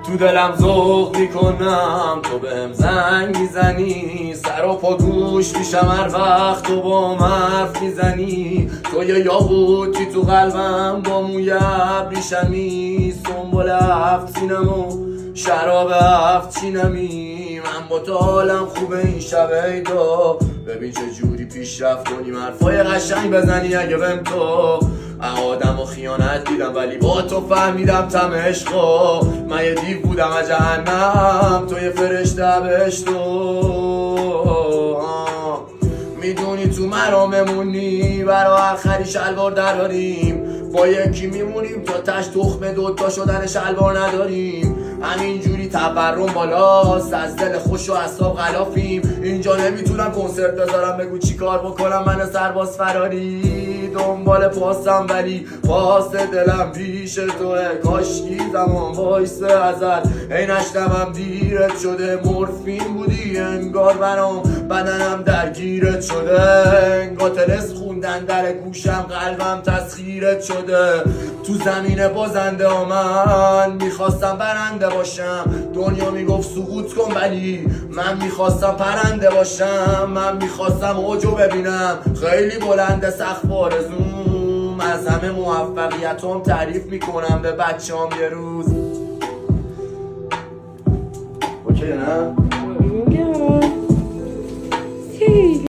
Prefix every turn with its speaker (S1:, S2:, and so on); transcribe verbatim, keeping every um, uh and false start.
S1: تو دلم ذوق میکنم تو بهم زنگ میزنی، سر و پا گوش میشم هر وقت تو با حرف میزنی. تو یه یاقوتی تو قلبم با موی ابریشمی، سنبل هفت سینم و شراب هفت چینمی. من با تو حالم خوبه این شب عیدا، ببین چه جوری پیشرفت کنیم حرفای قشنگ بزنی. اگه بهم تو آدم و خیانت دیدم ولی با تو فهمیدم تم عشقا. من یه دیو بودم از جهنم تو یه فرشته بهشتو. میدونی تو مرا ممونی برا آخری شلوار دراریم، با یکی میمونیم تا تش تخمه دوتا شدن شلوار نداریم. همینجوری تورم بالاست از دل خوش و اعصاب غلافیم. اینجا نمیتونم کنسرت بذارم، بگو چی کار بکنم من سرباز فراری. دنبال پاسم ولی پاس دلم پیش توه، کاشکی زمان وایسته ازت ای نشنوم دیرت شده. مورفین بودی انگار برام بدنم درگیرت شده، انگار تلس خوندن در گوشم قلبم تسخیرت شده. تو زمین بازنده ها من میخواستم برنده باشم، دنیا میگفت سقوط کن ولی من میخواستم پرنده باشم. من میخواستم اوجو ببینم خیلی بلنده سقف آرزوم، از همه موفقیتام تعریف میکنم به بچه‌ام یه روز. اوکی نه؟